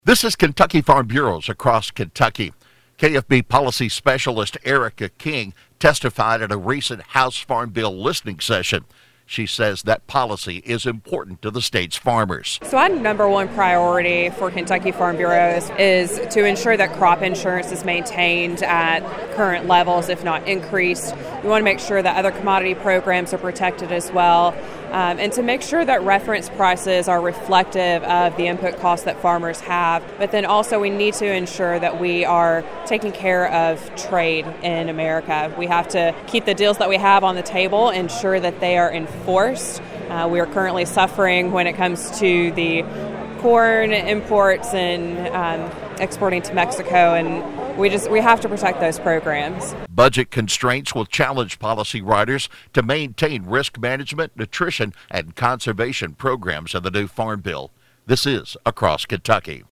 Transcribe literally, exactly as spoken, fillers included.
This is Kentucky Farm Bureaus across Kentucky. K F B policy specialist Erica King testified at a recent House Farm Bill listening session. She says that policy is important to the state's farmers. So our number one priority for Kentucky Farm Bureaus is to ensure that crop insurance is maintained at current levels, if not increased. We want to make sure that other commodity programs are protected as well, um, and to make sure that reference prices are reflective of the input costs that farmers have. But then also we need to ensure that we are taking care of trade in America. We have to keep the deals that we have on the table, ensure that they are enforced. Uh, we are currently suffering when it comes to the corn imports and um, exporting to Mexico, and we just we have to protect those programs. Budget constraints will challenge policy writers to maintain risk management, nutrition, and conservation programs in the new Farm Bill. This is Across Kentucky.